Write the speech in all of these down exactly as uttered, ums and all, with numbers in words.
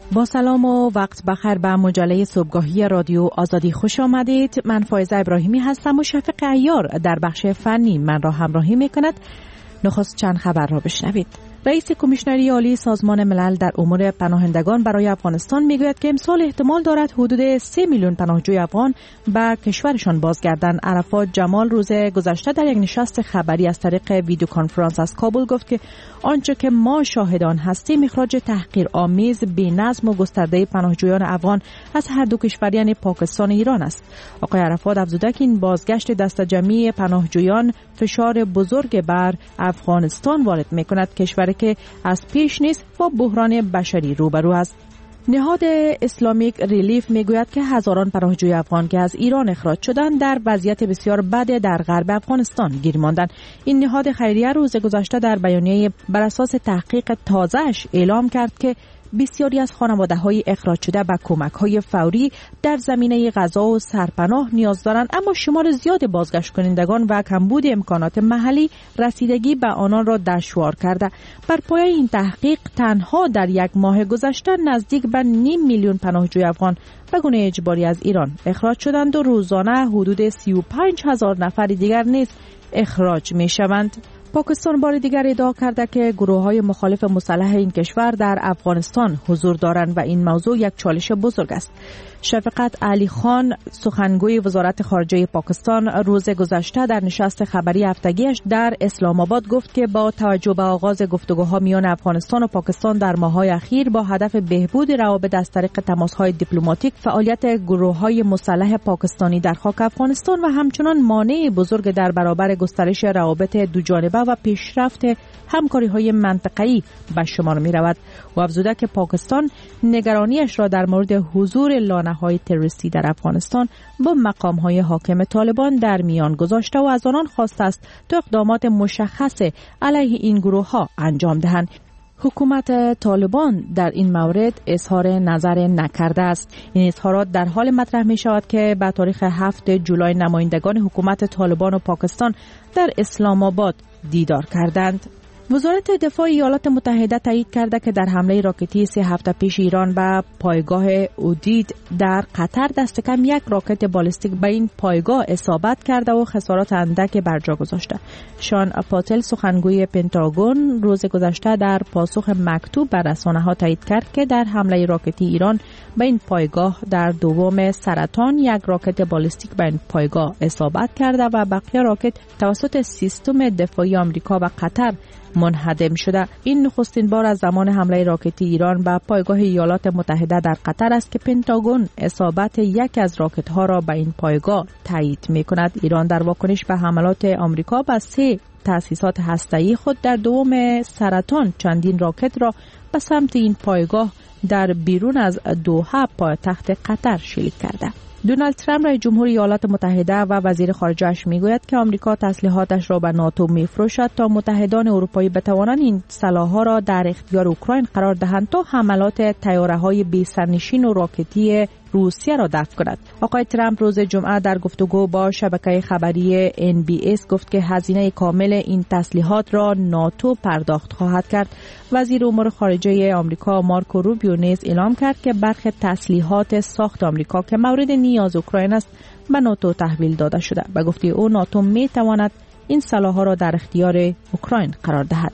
با سلام و وقت بخیر به مجله صبحگاهی رادیو آزادی خوش آمدید. من فائزه ابراهیمی هستم و شفیق عیار در بخش فنی من را همراهی می کند. نخست چند خبر را بشنوید. رئیس کمیشنری عالی سازمان ملل در امور پناهندگان برای افغانستان میگوید که امسال احتمال دارد حدود سه میلیون پناهجوی افغان به کشورشان بازگردند. عرفات جمال روز گذشته در یک نشست خبری از طریق ویدیو کنفرانس از کابل گفت که آنچه که ما شاهدان هستیم اخراج تحقیرآمیز، بی‌نظم و گسترده پناهجویان افغان از هر دو کشور یعنی پاکستان و ایران است. آقای عرفات افزوده که این بازگشت دست جمعی پناهجویان فشار بزرگ بر افغانستان وارد می‌کند، کشوری که از پیش نیز با بحران بشری روبرو است. نهاد اسلامیک ریلیف میگوید که هزاران پناهجوی افغان که از ایران اخراج شدند در وضعیت بسیار بد در غرب افغانستان گیر ماندند. این نهاد خیریه روز گذشته در بیانیه بر اساس تحقیق تازه‌اش اعلام کرد که بسیاری از خانواده‌های اخراج شده به کمک‌های فوری در زمینه غذا و سرپناه نیاز دارند، اما شمار زیاد بازگشت کنندگان و کمبود امکانات محلی رسیدگی به آنان را دشوار کرده. بر پایه این تحقیق تنها در یک ماه گذشته نزدیک به نیم میلیون پناهجوی افغان به گونه اجباری از ایران اخراج شدند و روزانه حدود سی و پنج هزار نفر دیگر نیز اخراج می‌شوند. پاکستان بار دیگر ادعا کرده که گروه‌های مخالف مسلح این کشور در افغانستان حضور دارند و این موضوع یک چالش بزرگ است. شفقت علی خان سخنگوی وزارت خارجه پاکستان روز گذشته در نشست خبری هفتگیش در اسلام آباد گفت که با توجه به آغاز گفتگوها میان افغانستان و پاکستان در ماه‌های اخیر با هدف بهبود روابط از طریق تماس‌های دیپلماتیک، فعالیت گروه‌های مسلح پاکستانی در خاک افغانستان و همچنان مانع بزرگ در برابر گسترش روابط دوجانبه و پیشرفت همکاری‌های منطقه‌ای به شمار می‌رود. و افزوده که پاکستان نگرانیش را در مورد حضور لانه‌های تروریستی در افغانستان با مقام‌های حاکم طالبان در میان گذاشته و از آنان خواسته است تا اقدامات مشخص علیه این گروه‌ها انجام دهند. حکومت طالبان در این مورد اظهار نظر نکرده است. این اظهارات در حال مطرح می شود که به تاریخ هفتم جولای نمایندگان حکومت طالبان و پاکستان در اسلام آباد دیدار کردند. وزارت دفاع ایالات متحده تایید کرده که در حمله راکتی سه هفته پیش ایران به پایگاه اودید در قطر دست کم یک راکت بالستیک به این پایگاه اصابت کرده و خسارات اندک بر جا گذاشته. شان پاتل سخنگوی پنتاگون روز گذشته در پاسخ مکتوب به رسانه‌ها تایید کرد که در حمله راکتی ایران به این پایگاه در دوم سرطان یک راکت بالستیک به این پایگاه اصابت کرده و بقیه راکت توسط سیستم دفاعی آمریکا و قطر منهدم شده. این نخستین بار از زمان حمله راکتی ایران به پایگاه ایالات متحده در قطر است که پنتاگون اصابت یک از راکت‌ها را به این پایگاه تایید می‌کند. ایران در واکنش به حملات آمریکا به سه تأسیسات هسته‌ای خود در دوم سرطان چندین راکت را به سمت این پایگاه در بیرون از دوحه پایتخت قطر شلیک کرده. دونالد ترامپ رئیس جمهور ایالات متحده و وزیر خارجه‌اش میگوید که آمریکا تسلیحاتش را به ناتو میفروشد تا متحدان اروپایی بتوانند این سلاح‌ها را در اختیار اوکراین قرار دهند تا حملات طیاره‌های بی سرنشین و راکتی روسیه را دفع کند. آقای ترامپ روز جمعه در گفتگو با شبکه خبری ان بی اس گفت که هزینه کامل این تسلیحات را ناتو پرداخت خواهد کرد. وزیر امور خارجه آمریکا مارکو روبیو نیز اعلام کرد که برخی تسلیحات ساخت آمریکا که مورد نیاز اوکراین است به ناتو تحویل داده شده. به گفته او ناتو می تواند این سلاح‌ها را در اختیار اوکراین قرار دهد.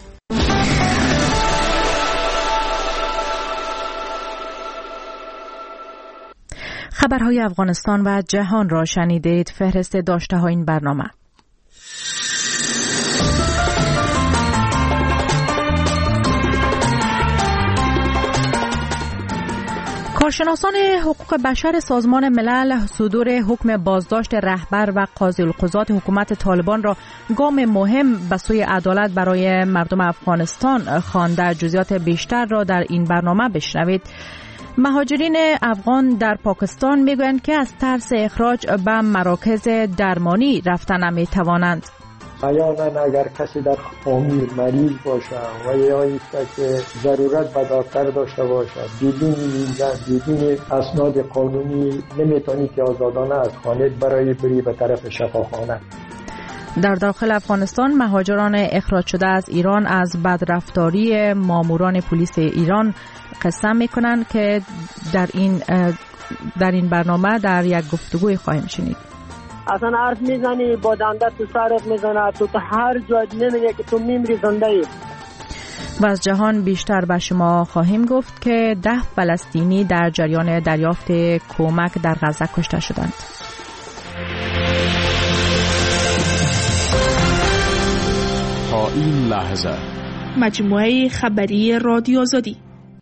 خبرهای افغانستان و جهان را شنیدید. فهرست داشته های این برنامه. کارشناسان حقوق بشر سازمان ملل صدور حکم بازداشت رهبر و قاضی القضات حکومت طالبان را گام مهم به سوی عدالت برای مردم افغانستان خوانده. جزئیات بیشتر را در این برنامه بشنوید. مهاجرین افغان در پاکستان میگویند که از ترس اخراج به مراکز درمانی رفتن نمیتوانند. احیانا اگر کسی در خامی مریض باشه و یا ایسته که ضرورت به دکتر داشته باشه، بدون ویزا بدون اسناد قانونی نمیتونی که آزادانه از خانه برای بری به طرف شفاخانه. در داخل افغانستان مهاجران اخراج شده از ایران از بدرفتاری ماموران پلیس ایران قسم میکنند که در این در این برنامه در یک گفتگوی خواهیم شنید. اصلا حرف میزنی با دنده تو سرت میزنه، تو تا هر جای نمیگه که تو میمیری زنده ای. و از جهان بیشتر به شما خواهیم گفت که ده فلسطینی در جریان دریافت کمک در غزه کشته شدند. تا این لحظه مجموعه خبری رادیو آزادی.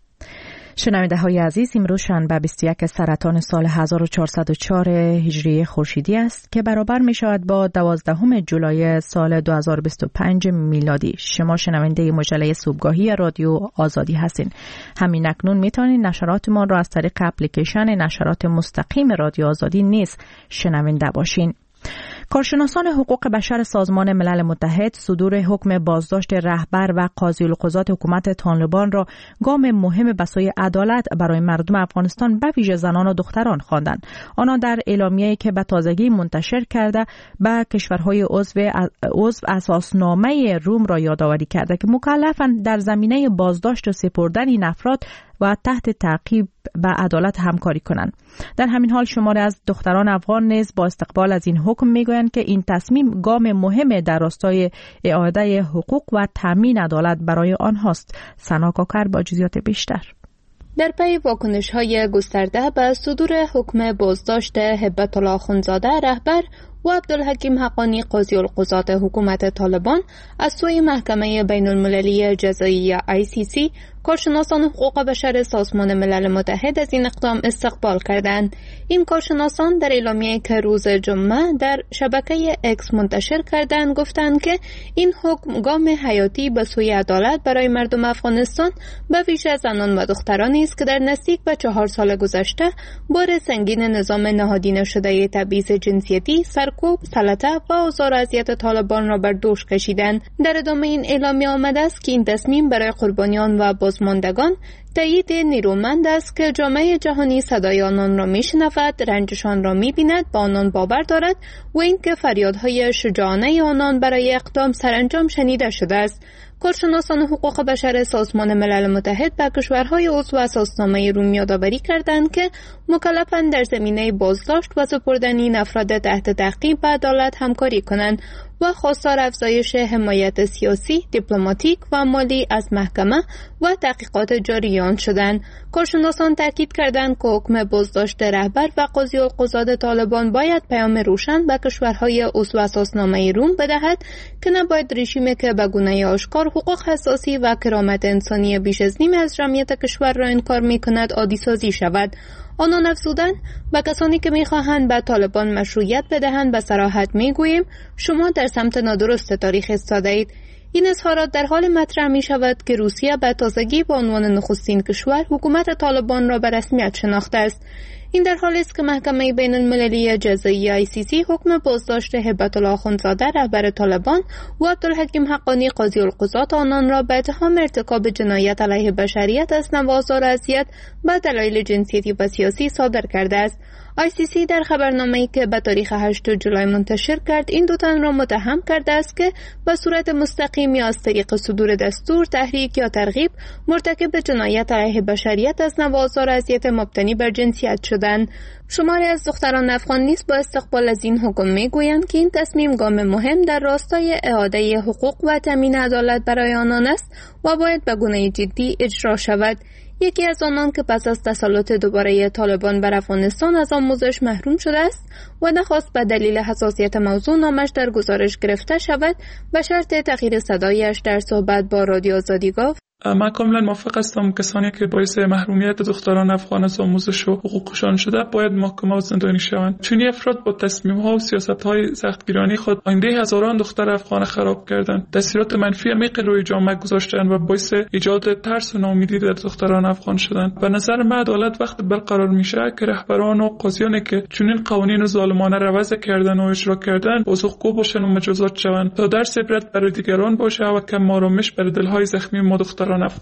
شنونده های عزیز، امروز شنبه بیست و یک سرطان سال هزار و چهارصد و چهار هجری خورشیدی است که برابر می شود با دوازدهم جولای سال دو هزار و بیست و پنج میلادی. شما شنونده مجله صبحگاهی رادیو آزادی هستین. همین اکنون می توانید نشرات ما را از طریق اپلیکیشن نشرات مستقیم رادیو آزادی نیز شنونده باشین. کارشناسان حقوق بشر سازمان ملل متحد صدور حکم بازداشت رهبر و قاضی القضات حکومت طالبان را گام مهم به سوی عدالت برای مردم افغانستان به ویژه زنان و دختران خواندند. آنها در اعلامیه‌ای که به تازگی منتشر کرده به کشورهای عضو عضو اساسنامه روم را یادآوری کرده که مکلفند در زمینه بازداشت و سپردن این افراد و تحت تعقیب به عدالت همکاری کنند. در همین حال شماری از دختران افغان نیز با استقبال از این حکم میگویند که این تصمیم گام مهم در راستای اعاده حقوق و تامین عدالت برای آنهاست. سنا کاکر با جزئیات بیشتر. در پی واکنش‌های گسترده به صدور حکم بازداشت هبت الله اخوندزاده رهبر و عبدالحکیم حقانی قاضی القضات حکومت طالبان از سوی محکمه بین المللی جزایی آی سی سی، کارشناسان حقوق بشر سازمان ملل متحد از این اقدام استقبال کردند. این کارشناسان در اعلامیه‌ای که روز جمعه در شبکه اکس منتشر کردند گفتند که این حکم گام حیاتی به سوی عدالت برای مردم افغانستان به ویژه زنان و دخترانی است که در نزدیک به چهار سال گذشته بار سنگین نظام نهادینه شده تبعیض جنسیتی، سرکوب، سلطه و آزار و اذیت طالبان را بر دوش کشیدند. در ادامه این اعلامیه آمده است که این تصمیم برای قربانیان و بازماندگان تایید نیرومند است که جامعه جهانی صدای آنان را میشنود، رنجشان را میبیند، با آنان باور دارد و اینکه فریادهای شجاعانه آنان برای اقدام سرانجام شنیده شده است. کارشناسان حقوق بشر سازمان ملل متحد به کشورهای عضو اساسنامه روم یادآوری کردند که مکلفند در زمینه بازداشت و سپردن این افراد تحت تعقیب به عدالت همکاری کنند و خواستار افزایش حمایت سیاسی، دیپلماتیک و مالی از محکمه و تحقیقات جریان شدند. کارشناسان تاکید کردند که حکم بازداشت رهبر و قاضی القضات طالبان باید پیام روشن به کشورهای عضو اساسنامه روم بدهد که نباید رژیمی که به گونه آشکار حقوق اساسی و کرامت انسانی بیش از نیم از جمعیت کشور را انکار می‌کند عادی سازی شود. آنان افزودند و کسانی که می‌خواهند به طالبان مشروعیت بدهند به صراحت می‌گوییم شما در سمت نادرست تاریخ ایستاده‌اید. این اظهارات در حال مطرح می شود که روسیه به تازگی به عنوان نخستین کشور حکومت طالبان را به رسمیت شناخته است. این در حالی است که محکمه بین المللی جزایی آی سی سی حکم بازداشت هبت الله اخوندزاده رهبر طالبان و عبدالحکیم حقانی قاضی القضات آنان را به اتهام ارتکاب جنایت علیه بشریت از نوع آزار و اذیت به دلایل جنسیتی و سیاسی صادر کرده است. آی سی سی در خبرنامه‌ای که به تاریخ هشتم جولای منتشر کرد این دو تن را متهم کرده است که به صورت مستقیم یا از طریق صدور دستور، تحریک یا ترغیب مرتکب جنایت علیه بشریت از نوع آزار و اذیت مبتنی بر جنسیت شدند. شماری از دختران افغان نیز با استقبال از این حکم میگویند که این تصمیم گام مهم در راستای اعاده حقوق و تامین عدالت برای آنان است و باید به گونه جدی اجرا شود. یکی از آنان که پس از تسلط دوباره طالبان بر افغانستان از آموزش محروم شده است و نخواست به دلیل حساسیت موضوع نامش در گزارش گرفته شود به شرط تغییر صدایش در صحبت با رادیو آزادی گفت: من کاملا موافق هستم. کسانی که باعث محرومیت دختران افغان از آموزش و حقوقشان شده باید محاکمه و زندانی شوند. چون افراد با تصمیم‌ها و سیاست‌های سختگیرانه خود آینده هزاران دختر افغان خراب کردند. تاثیرات منفی عمیق روی جامعه گذاشتند و باعث ایجاد ترس و ناامیدی در دختران افغان شدند. به نظر من عدالت وقت برقرار میشه که رهبران و قاضیانی که چنین قوانین ظالمانه را وضع کردن و اجرا کردن پاسخگو باشند و مجازات شوند تا درس عبرت برای دیگران باشه و کم آرامش بر دل‌های زخمی ما دختران افغان.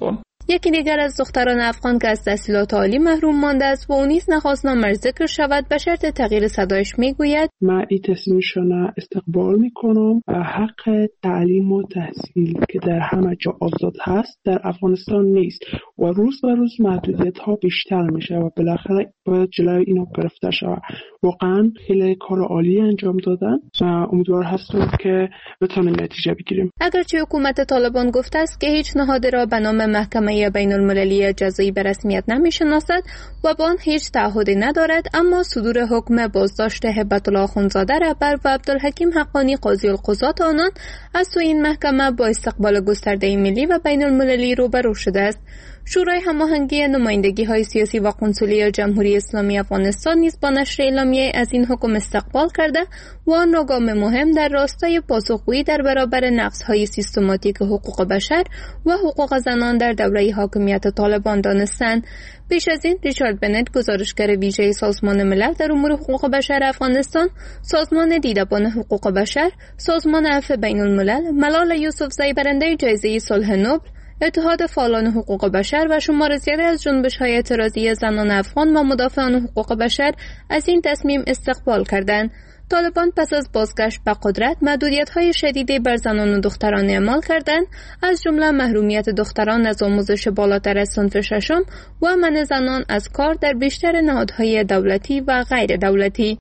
یکی دیگر از دختران افغان که از تحصیلات عالی محروم مانده است و او نیز نخواست نامش ذکر شود به شرط تغییر صدایش میگوید: من این تصمیمشون استقبال میکنم. حق تعلیم و تحصیل که در همه جا آزاد هست در افغانستان نیست و روز به روز محدودیت ها بیشتر میشه و بالاخره باید جلوی اینو گرفته شود. واقعا خیلی کار عالی انجام دادن و امیدوار هستم که بتونیم نتیجه بگیریم. اگرچه حکومت طالبان گفته است که هیچ نهادی را به نام محکمه بین المللی جزایی به رسمیت نمیشناسد و با آن هیچ تعهدی ندارد، اما صدور حکم بازداشت هبت الله اخوندزاده رهبر و عبدالحکیم حقانی قاضی القضات آنان از سوی این محکمه با استقبال گسترده ملی و بین المللی روبرو شده است. شورای هماهنگی نمایندگی‌های سیاسی و قنسولی جمهوری اسلامی افغانستان نیز با نشر اعلامیه از این حکم استقبال کرده و آن را گام مهم در راستای پاسخگویی در برابر نقض‌های سیستماتیک حقوق بشر و حقوق زنان در دوره حاکمیت طالبان دانستند. پیش از این ریچارد بنت، گزارشگر ویژه سازمان ملل در امور حقوق بشر افغانستان، سازمان دیدبان حقوق بشر، سازمان عفو بین الملل، ملال یوسفزئی برنده جایزه صلح نوبل، اتحاد فعالان حقوق بشر و شمار زیادی از جنبش‌های اعتراضی زنان افغان و مدافعان حقوق بشر از این تصمیم استقبال کردند. طالبان پس از بازگشت به قدرت محدودیت‌های شدیدی بر زنان و دختران اعمال کردند، از جمله محرومیت دختران از آموزش بالاتر از صنف ششم و منع زنان از کار در بیشتر نهادهای دولتی و غیر دولتی.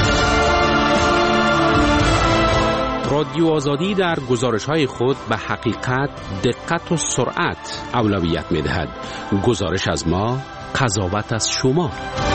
رادیو آزادی در گزارش‌های خود به حقیقت، دقت و سرعت اولویت می‌دهد. گزارش از ما، قضاوت از شما.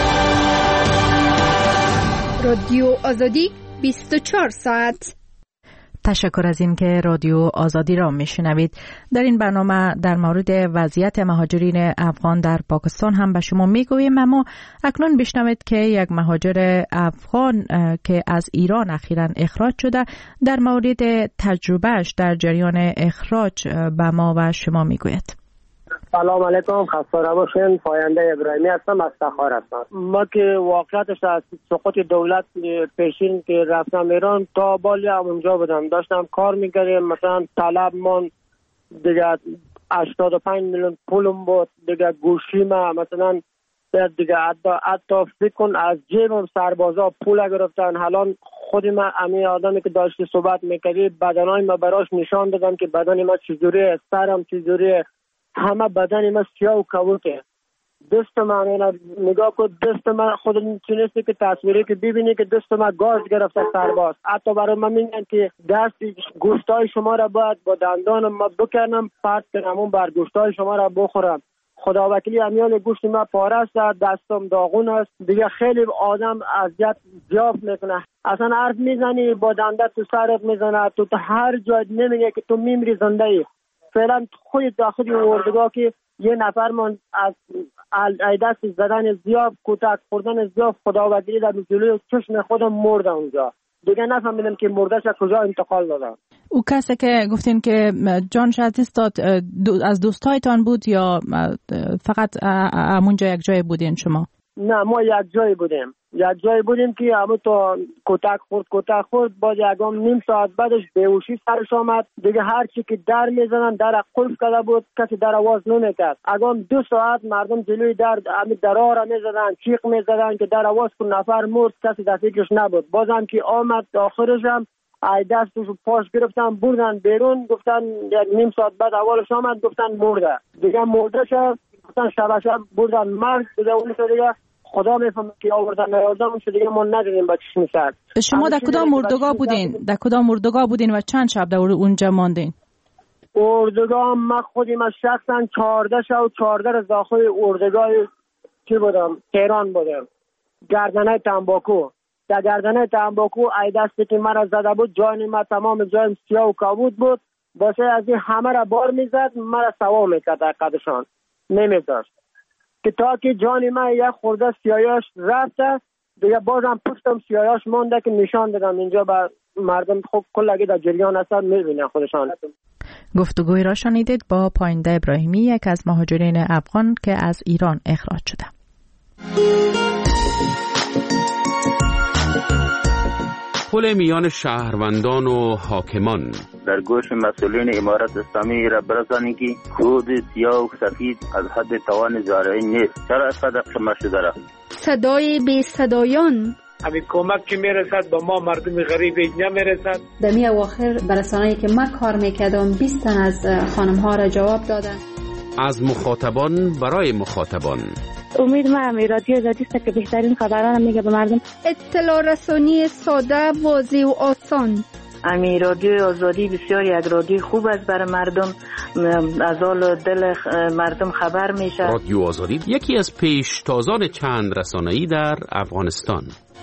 رادیو آزادی بیست و چهار ساعت. تشکر از این که رادیو آزادی را میشنوید. در این برنامه در مورد وضعیت مهاجرین افغان در پاکستان هم به شما میگوییم، اما اکنون بشنوید که یک مهاجر افغان که از ایران اخیراً اخراج شده در مورد تجربهش در جریان اخراج به ما و شما میگوید. سلام علیکم، خسته نباشین. پاینده ابراهیمی هستم، از تخار هستم. ما که واقعیتش از سقوط دولت پیشین که رفتم ایران تا بالی هم اونجا بودم، داشتم کار میکردم. مثلا طلب من دیگه هشتاد و پنج میلیون پولم بود، دیگه گوشی ما مثلا دیگه حتی فکر کن از جیبم سربازا پول گرفتن. حالا خود من امی آدمی که داشتی صحبت میکردی بدنای ما براش نشان دادم که بدن ما چجوریه، سرم چجوریه، همه بدن ما سیاه و کبوته. دست من نگاه کن، دست من خود تونستی که تصویری که ببینی که دست من گاز گرفته سرباز. حتی برای من میگن که دست گوشتای شما را باید با دندان ما بکنم، پرت کنم اون بر گوشتای شما را بخورم. خدا وکیلی امیال گوشت ما پاره است، دستم داغون است. دیگه خیلی آدم اذیت زیاد میکنه. اصلا حرف میزنی با دنده تو سرت میزنه، تو تا هر جای نمیگه که تو میمیری زنده ای. فعلا خود داخل اردوگاه که یه نفر من از دست زدن زیاد، کتک خوردن زیاد، خدا وکیلی در جلوی چشم خودم مرده اونجا. دیگه نفهمیدم که مردهش کجا انتقال دادن. او کسی که گفتین که جانش از دست داد از دوستایتان بود یا فقط همونجا یک جای بودین شما؟ نه، ما یک جای بودیم. یک جای بودیم که همون تو کتک خورد کتک خورد باز یکم نیم ساعت بعدش بیهوشی سرش آمد. دیگه هر چی که در میزنن در قلف کرده بود، کسی در آواز نمیکرد. اگم دو ساعت مردم جلوی در همین درها را میزدن، چیق میزدن که در آواز کن، نفر مرد، کسی در فکرش نبود. بازم که آمد آخرش هم ای دستش پاش گرفتن بردن بیرون، گفتن یک نیم ساعت بعد اولش آمد گفتن مرده. دیگه مرده شد، گفتن شب شب بردن مرد. دیگه اون دیگه خدا میفهمه که آوردن نیاوردن شد، دیگه ما ندیدیم با چشم سر. شما در کدام اردوگاه بودین؟ در کدام اردوگاه بودین و چند شب در اونجا ماندین؟ اردوگاه ما خودی ما شخصا چهارده شب چهارده روز داخل اردوگاه چی بودم؟ تهران بودم. گردنه تنباکو. در گردنه تنباکو ای دستی که مرا زده بود، جان ما تمام جایم سیاه و کبود بود. واسه از این همه را بار میزد، مرا سوا میکرد در قدشان نمیذاشت که تا که جان من یک خورده سیاهش رفته، دیگه بازم پشتم سیاهش مونده که نشان دادم اینجا به مردم. خوب کلگی در جریان هستن میبینن خودشان. گفتگوی را شنیدید با پاینده ابراهیمی، یک از مهاجرین افغان که از ایران اخراج شده. تداخل میان شهروندان و حاکمان. در گوش مسئولین امارت اسلامی را برسانید که خود سیاه و سفید از حد توان زارعی نیست. چرا صدق شما شده را؟ صدای بی صدایان همین کمک که میرسد با ما مردم غریب نمیرسد. در می اواخر برسانه‌ای که من کار میکردم بیست تن از خانم ها را جواب دادن. از مخاطبان برای مخاطبان. امید من امی رادیو آزادی است که بهترین خبران میگه به مردم. اطلاع رسانی ساده، واضح و آسان. امی رادیو آزادی بسیار یک رادیو خوب است برای مردم، از حال دل مردم خبر میشه. رادیو آزادی یکی از پیشتازان چند رسانه‌ای در افغانستان.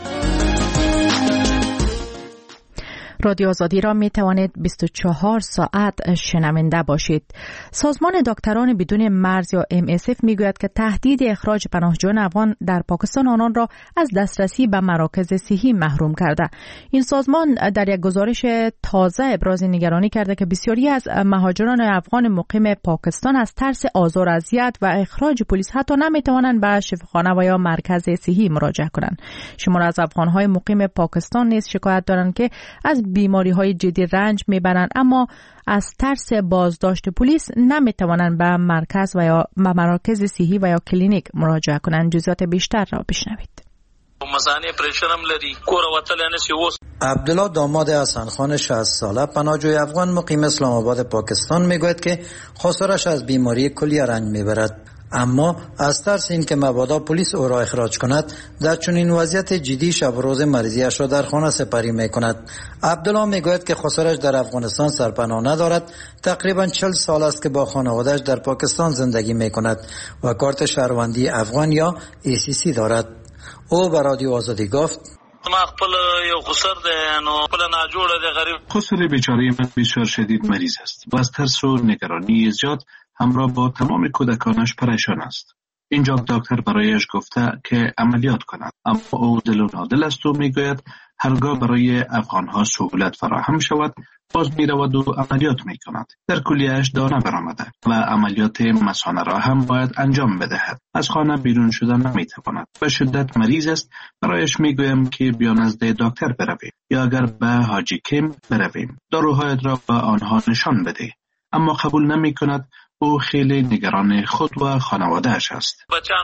رادیو آزادی را می توانید بیست و چهار ساعت شنونده باشید. سازمان دکتران بدون مرز یا ام اس اف می گوید که تهدید اخراج پناهجویان افغان در پاکستان آنان را از دسترسی به مراکز صحی محروم کرده. این سازمان در یک گزارش تازه ابراز نگرانی کرده که بسیاری از مهاجران افغان مقیم پاکستان از ترس آزار و اذیت و اخراج پلیس حتی نمی توانند به شفاخانه و یا مرکز صحی مراجعه کنند. شمار از افغان‌های مقیم پاکستان نیز شکایت دارند که از بیماری های جدی رنج میبرند، اما از ترس بازداشت پلیس نمیتوانند به مرکز و یا مراکز صحی و یا کلینیک مراجعه کنند. جزئیات بیشتر را بشنوید. عبدالله داماد حسن خان شصت ساله پناهجوی افغان مقیم اسلام آباد پاکستان میگوید که خسارش از بیماری کلیه رنج میبرد، اما از ترس این که مبادا پلیس او را اخراج کند در چنین وضعیت جدی شب و روز مریضیش را در خانه سپری می کند. عبدالله می گوید که خسارش در افغانستان سرپناه ندارد. تقریبا چهل سال است که با خانواده‌اش در پاکستان زندگی می کند و کارت شهروندی افغان یا ای سی سی دارد. او به رادیو آزادی گفت: خسر بیچاره من بسیار شدید مریض است و از ترس و نگرانی زیاد همراه با تمام کودکانش پریشان است. اینجا دکتر برایش گفته که عملیات کند، اما او دل و نادل است و میگوید هرگاه برای افغانها سهولت فراهم شود باز میرود و عملیات میکند. در کلیهش دانه برآمده و عملیات مثانه را هم باید انجام بدهد. از خانه بیرون شدن نمیتواند. به شدت مریض است. برایش میگویم که بیا نزد دکتر برویم یا اگر به حاجی کیم برویم داروهایت را به آنها نشان بده، اما قبول نمی کند. او خیلی نگران خود و خانواده‌اش است.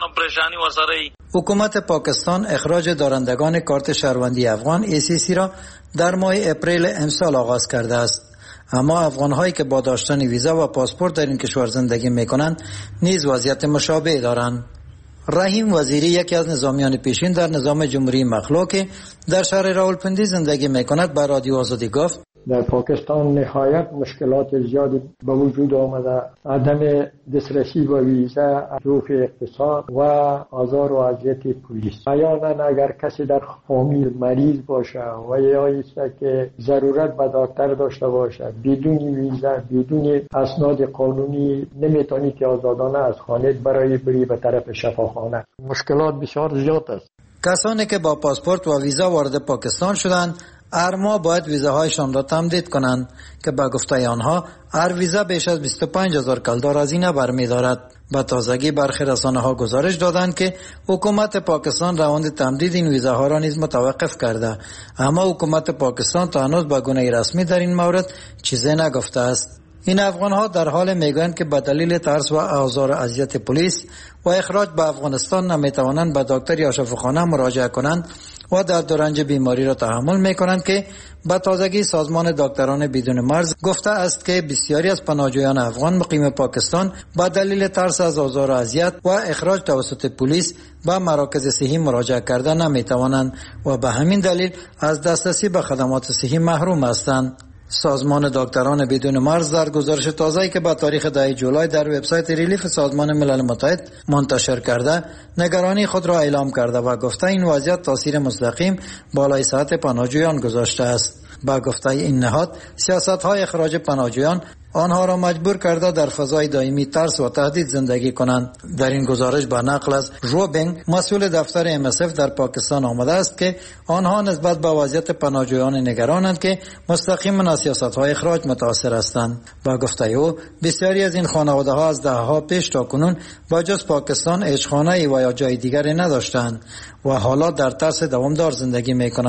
حکومت پاکستان اخراج دارندگان کارت شهروندی افغان ای سی سی را در ماه اپریل امسال آغاز کرده است، اما افغان‌هایی که با داشتن ویزا و پاسپورت در این کشور زندگی می‌کنند نیز وضعیت مشابه دارند. رحیم وزیری یکی از نظامیان پیشین در نظام جمهوری مخلوع در شهر راولپنڈی زندگی می‌کند به رادیو آزادی گفت: در پاکستان نهایت مشکلات زیادی به وجود آمده، عدم دسترسی به ویزا، ظروف اقتصاد و آزار و اذیت پلیس. احیانا اگر کسی در فامیل مریض باشه و یا است که ضرورت به دکتر داشته باشه، بدون ویزا بدون اسناد قانونی نمیتونی که آزادانه از خانه برای بری به طرف شفاخانه. مشکلات بسیار زیاد است. کسانی که با پاسپورت و ویزا وارد پاکستان شدند هر ماه باید ویزاهایشان را تمدید کنند که به گفته آنها هر ویزا بیش از بیست و پنج هزار کلدار هزینه برمی‌دارد. به تازگی برخی رسانه‌ها گزارش دادند که حکومت پاکستان روند تمدید این ویزاها را نیز متوقف کرده، اما حکومت پاکستان تا هنوز به گونه رسمی در این مورد چیزی نگفته است. این افغان‌ها در حال میگویند که به دلیل ترس و آزار و اذیت پلیس و اخراج به افغانستان نمیتوانند به دکتر یا شفاخانه مراجعه کنند و درد و رنج بیماری را تحمل میکنند که به تازگی سازمان دکتران بدون مرز گفته است که بسیاری از پناهجویان افغان مقیم پاکستان به دلیل ترس از آزار و اذیت و اخراج توسط پلیس به مراکز صحی مراجعه کرده نمیتوانند و به همین دلیل از دسترسی به خدمات صحی محروم هستند. سازمان دکتران بدون مرز در گزارش تازه‌ای که با تاریخ ده جولای در وبسایت ریلیف سازمان ملل متحد منتشر کرده نگرانی خود را اعلام کرده و گفته این وضعیت تاثیر مستقیم بالای صحت پناهجویان گذاشته است. با گفته این نهاد سیاست‌های اخراج پناهجویان آنها را مجبور کرده در فضای دائمی ترس و تهدید زندگی کنند. در این گزارش با نقل از روبنگ مسئول دفتر ام اس اف در پاکستان آمده است که آنها نسبت به وضعیت پناهجویان نگرانند که مستقیما از سیاست‌های اخراج متاثر هستند. با گفته او بسیاری از این خانواده‌ها از دهه‌ها پیش تا کنون با جز پاکستان هیچ خانه‌ای و یا جای دیگری نداشتند و حالا در ترس دوامدار زندگی می‌کنند.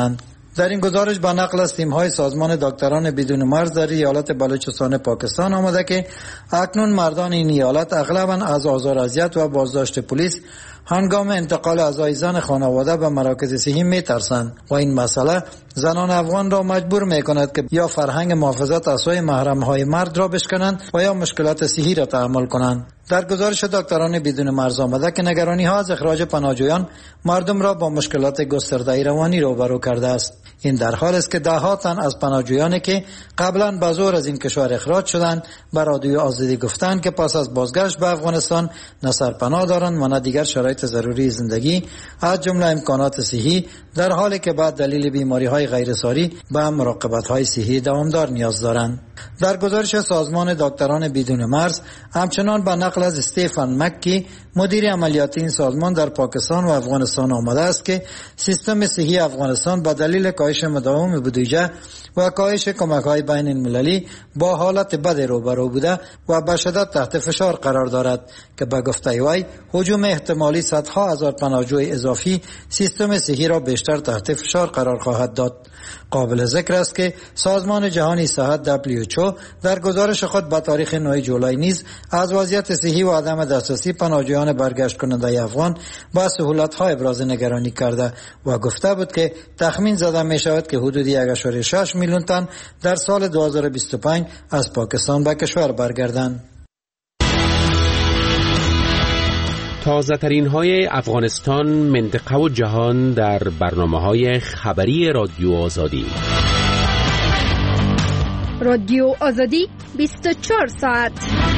در این گزارش با نقل از تیم‌های سازمان دکتران بدون مرز در ایالت بلوچستان پاکستان آمده که اکنون مردان این ایالت اغلباً از آزار و اذیت و بازداشت پلیس هنگام انتقال اعضای زن خانواده به مراکز صحی می‌ترسند و این مسئله زنان افغان را مجبور می‌کند که یا فرهنگ محافظت از سوی محرم‌های مرد را بشکنند و یا مشکلات صحی را تحمل کنند. در گزارش دکتران بدون مرز آمده که نگرانی‌ها از اخراج پناهجویان مردم را با مشکلات گسترده روانی روبرو کرده است. این در حالی است که ده‌ها تن از پناهجویانی که قبلا به زور از این کشور اخراج شدند به رادیو آزادی گفتند که پس از بازگشت به افغانستان نه سرپناه دارند و نه دیگر شرایط ضروری زندگی از جمله امکانات صحی، در حالی که بعد دلیل بیماری‌های غیرساری به مراقبت‌های صحی دوامدار نیاز دارند. در گزارش سازمان دکتران بدون مرز همچنان به نقل از استیفن مکی مدیر عملیاتی این سازمان در پاکستان و افغانستان آمده است که سیستم صحی افغانستان به دلیل کاهش مداوم بودجه و کاهش کمک‌های بین المللی با حالت بد روبرو بوده و به شدت تحت فشار قرار دارد که به گفته وی هجوم احتمالی صدها هزار پناهجوی اضافی سیستم صحی را بیشتر تحت فشار قرار خواهد داد. قابل ذکر است که سازمان جهانی صحت دبلیو اچ او در گزارش خود به تاریخ نه جولای نیز از وضعیت صحی و عدم دسترسی پناهجویان برگشت کننده افغان با سهولت‌ها ابراز نگرانی کرده و گفته بود که تخمین زده می شود که حدود یک ممیز شش میلیون تن در سال دو هزار و بیست و پنج از پاکستان به کشور برگردند. تازه ترین های افغانستان، منطقه و جهان در برنامه های خبری رادیو آزادی. رادیو آزادی بیست و چهار ساعت.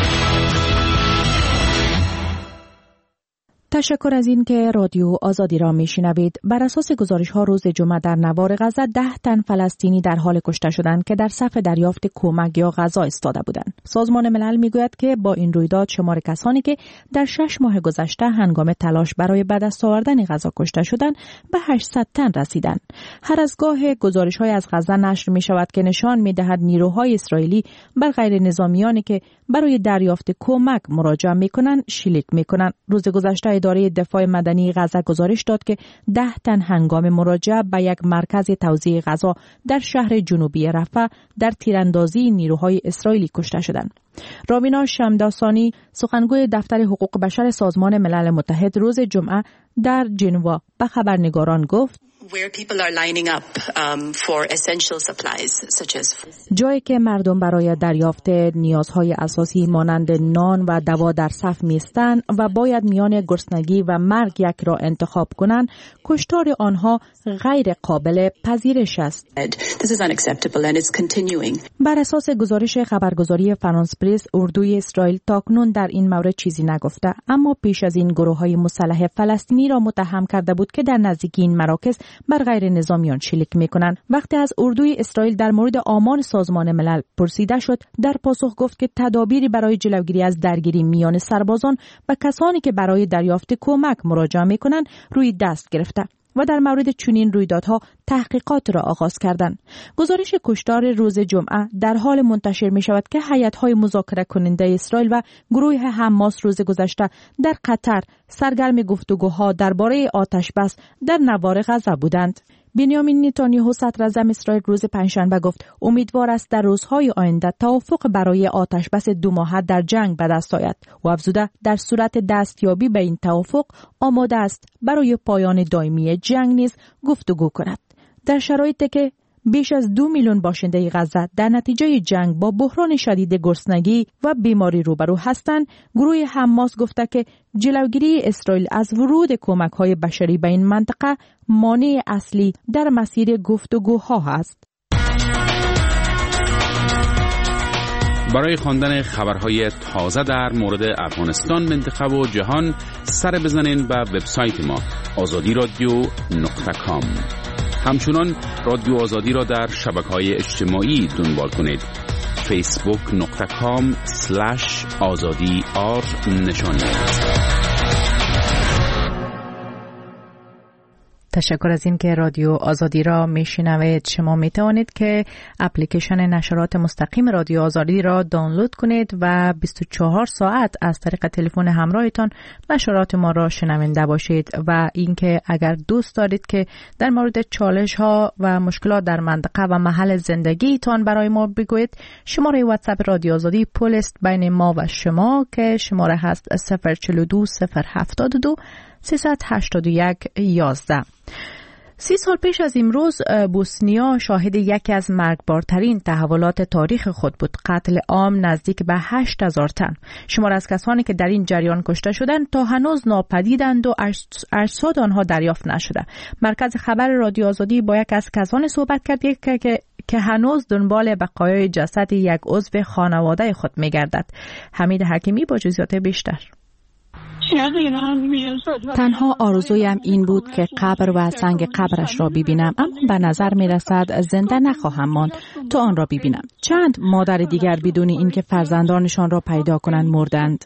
تشکر از این که رادیو آزادی را میشنوید. بر اساس گزارش ها روز جمعه در نوار غزه ده تن فلسطینی در حال کشته شدند که در صف دریافت کمک یا غذا ایستاده بودند. سازمان ملل میگوید که با این رویداد شمار کسانی که در شش ماه گذشته هنگام تلاش برای به دست آوردن غذا کشته شدند به هشتصد تن رسیدند. هر از گاه گزارش های از غزه نشر می شود که نشان می دهد نیروهای اسرائیلی بر غیر نظامیانی که برای دریافت کمک مراجعه می کنند شلیک می کنند. روز گذشته اداره دفاع مدنی غزه گزارش داد که ده تن هنگام مراجعه به یک مرکز توزیع غذا در شهر جنوبی رفح در تیراندازی نیروهای اسرائیلی کشته شدند. رابینا شمداسانی سخنگوی دفتر حقوق بشر سازمان ملل متحد روز جمعه در ژنوا به خبرنگاران گفت where people are lining up um, for essential supplies such as جایی که مردم برای دریافت نیازهای اساسی مانند نان و دوا در صف میستند و باید میان گرسنگی و مرگ یک را انتخاب کنند، کشتار آنها غیر قابل پذیرش است. This is unacceptable and it's continuing. بر اساس گزارش خبرگزاری فرانس پرس، اردوی اسرائیل تاکنون در این مورد چیزی نگفته، اما پیش از این گروه‌های مسلح فلسطینی را متهم کرده بود که در نزدیکی این مراکز بر غیر نظامیان شلیک می‌کنند. وقتی از اردوی اسرائیل در مورد آمار سازمان ملل پرسیده شد، در پاسخ گفت که تدابیری برای جلوگیری از درگیری میان سربازان و کسانی که برای دریافت کمک مراجعه می‌کنند روی دست گرفته و در مورد چنین رویدادها تحقیقات را آغاز کردند. گزارش کشتار روز جمعه در حال منتشر می شود که هیئت‌های مذاکره کننده اسرائیل و گروه حماس روز گذشته در قطر سرگرم گفتگوها درباره آتشبس در نوار غزه بودند. بنیامین نتانیاهو صدراعظم اسرائیل روز پنجشنبه گفت امیدوار است در روزهای آینده توافق برای آتشبس دو ماهه در جنگ به دست آید و افزوده در صورت دستیابی به این توافق آماده است برای پایان دائمی جنگ نیز گفتگو کند. در شرایطی که بیش از دو میلیون باشنده غزه در نتیجه جنگ با بحران شدید گرسنگی و بیماری روبرو هستند، گروه حماس گفته که جلوگیری اسرائیل از ورود کمک‌های بشری به این منطقه مانع اصلی در مسیر گفتگوها است. برای خواندن خبرهای تازه در مورد افغانستان، منطقه و جهان سر بزنین به وبسایت ما آزادی رادیو نقطه کام. همچنان رادیو آزادی را در شبکه‌های اجتماعی دنبال کنید. فیسبوک نقطه کام سلش آزادی آر نشانی. تشکر از این که رادیو آزادی را میشنوید. شما می توانید که اپلیکیشن نشرات مستقیم رادیو آزادی را دانلود کنید و بیست و چهار ساعت از طریق تلفن همراهتان نشرات ما را شنونده باشید. و اینکه اگر دوست دارید که در مورد چالش ها و مشکلات در منطقه و محل زندگیتان برای ما بگویید، شماره واتساپ رادیو آزادی پول است بین ما و شما که شماره هست صفر چهل و دو صفر هفتاد و دو سیصد و هشتاد و یک یازده. سی سال پیش از امروز بوسنیا شاهد یکی از مرگبارترین تحولات تاریخ خود بود. قتل عام نزدیک به هشت هزار تن. شمار از کسانی که در این جریان کشته شدند تا هنوز ناپدیدند و اجساد آنها دریافت نشده. مرکز خبر رادیو آزادی با یک از کسانی صحبت کرد که که که هنوز دنبال بقایای جسد یک عضو خانواده خود می‌گردد. حمید حکیمی با جزئیات بیشتر. تنها آرزویم این بود که قبر و سنگ قبرش را ببینم، اما به نظر می رسد زنده نخواهم ماند تا آن را ببینم. چند مادر دیگر بدون اینکه فرزندانشان را پیدا کنند مردند.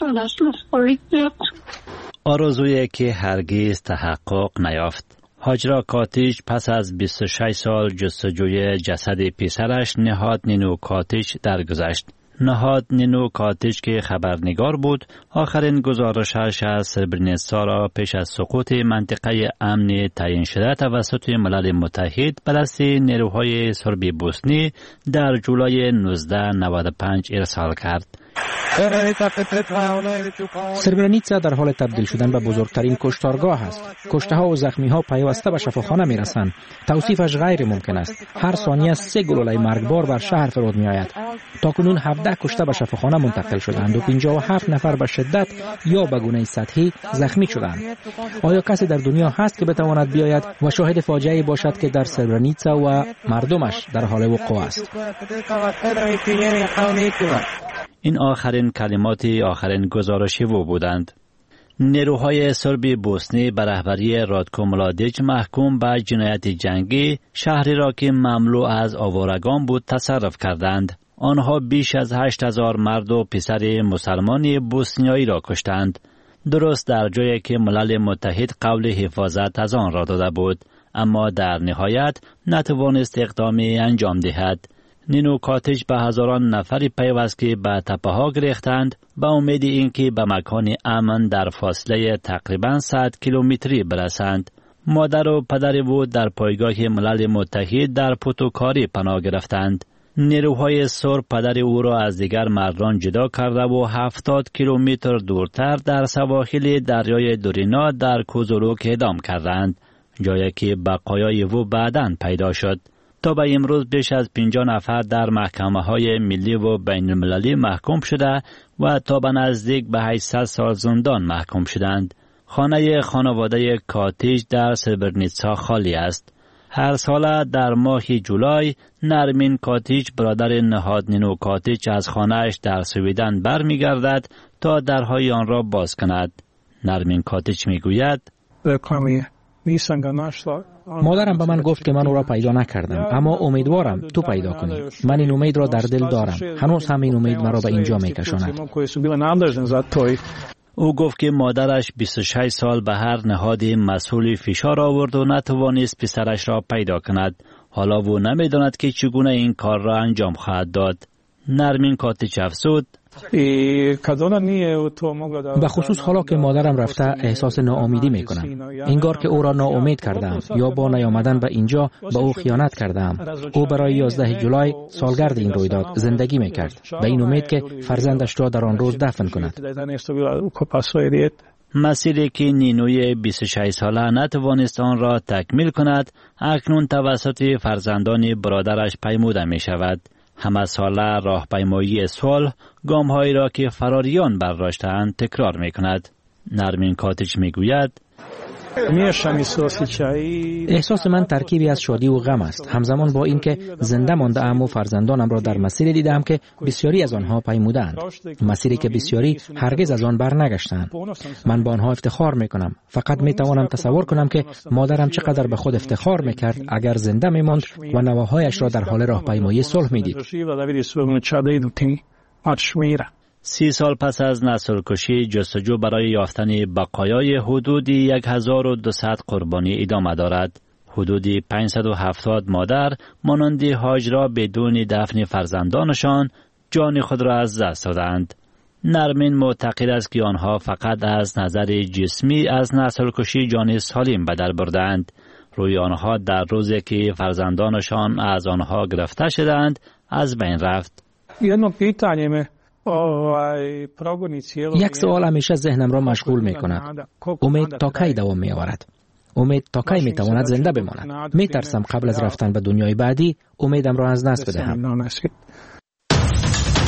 آرزویی که هرگز تحقق نیافت. هاجرا کاتیش پس از بیست و شش سال جستجوی جسد پسرش نهاد نینو کاتیش درگذشت. نهاد نینو کاتیش که خبرنگار بود، آخرین گزارشش از سربرنیتسا را پیش از سقوط منطقه امن تعیین شده توسط ملل متحد به دست نیروهای سرب بوسنی در جولای نوزده نود و پنج ارسال کرد. سربرنیتسا در حال تبدیل شدن به بزرگترین کشتارگاه است. کشته ها و زخمی ها پیوسته به شفاخانه می رسند. توصیفش غیر ممکن است. هر ثانیه سه گلوله مرگبار بر شهر فرود می آید. تاکنون هفده کشته به شفاخانه منتقل شدند و پنجاه و هفت نفر به شدت یا به گونه سطحی زخمی شدند. آیا کسی در دنیا هست که بتواند بیاید و شاهد فاجعه‌ای باشد که در سربرنیتسا و مردمش در حال وقوع است؟ این آخرین کلمات آخرین گزارشی او بودند. نیروهای سرب بوسنی به رهبری رادکو ملادیچ محکوم به جنایت جنگی شهری را که مملو از آوارگان بود تصرف کردند. آنها بیش از هشت هزار مرد و پسر مسلمانی بوسنیایی را کشتند. درست در جایی که ملل متحد قول حفاظت از آن را داده بود، اما در نهایت نتوانست اقدامی انجام دهد. نینو کاتیش به هزاران نفری پیوست که به تپه ها گریختند به امید اینکه به مکان امن در فاصله تقریبا صد کیلومتری برسند. مادر و پدر او در پایگاه ملل متحد در پوتوکاری پناه گرفتند. نیروهای سرب پدر او را از دیگر مردان جدا کرده و هفتاد کیلومتر دورتر در سواحل دریای دورینا در کوزولوک اعدام کردند، جایی که بقایای او بعداً پیدا شد. تا به امروز بیش از پنجاه نفر در محکمه های ملی و بین المللی محکوم شده و تا به نزدیک به هشتصد سال زندان محکوم شدند. خانه خانواده کاتیش در سربرنیتسا خالی است. هر سال در ماه جولای نرمین کاتیچ برادر نهاد نینو کاتیچ از خانه‌اش در سویدن برمیگردد تا درهای آن را باز کند. نرمین کاتیچ میگوید مادرم به من گفت که من او را پیدا نکردم، اما امیدوارم تو پیدا کنی. من این امید را در دل دارم. هنوز هم این امید مرا به اینجا میکشاند. او گفت که مادرش بیست و شش سال به هر نهاد مسئول فشار آورد و نتوانست پسرش را پیدا کند. حالا او نمیداند که چگونه این کار را انجام خواهد داد. نرمین کاتیچ افزود: به خصوص حالا که مادرم رفته احساس ناامیدی میکنم. انگار که او را ناامید کردم یا با نیامدن به اینجا به او خیانت کردم. او برای یازده جولای سالگرد این رویداد زندگی میکرد به این امید که فرزندش را در آن روز دفن کند. مسیری که نینوی بیست و شش ساله نتوانست آن را تکمیل کند اکنون توسط فرزندان برادرش پیموده می شود. همه ساله راهپیمایی صلح گام‌هایی را که فراریان برداشتند تکرار می کند. نرمین کاتیچ می گوید: احساس من ترکیبی از شادی و غم است، همزمان با اینکه زنده مانده ام و فرزندانم را در مسیری دیدم که بسیاری از آنها پیمودند، مسیری که بسیاری هرگز از آن برنگشتند. من با آنها افتخار میکنم. فقط میتوانم تصور کنم که مادرم چقدر به خود افتخار میکرد اگر زنده میماند و نواهایش را در حال راهپیمایی صلح میدید. سی سال پس از نسل‌کشی، جستجو برای یافتن بقایای حدود هزار و دویست قربانی ادامه دارد. حدود پانصد و هفتاد مادر مانند هاجرا بدون دفن فرزندانشان جان خود را از دست دادند. نرمین معتقد است که آنها فقط از نظر جسمی از نسل‌کشی جان سالم به در بردند. روی آنها در روزی که فرزندانشان از آنها گرفته شدند از بین رفت. یک سوال همیشه ذهنم را مشغول می کند. امید تا کی دوام می آورد؟ امید تا کی می تواند زنده بماند؟ می ترسم قبل از رفتن به دنیای بعدی امیدم را از دست بدهم.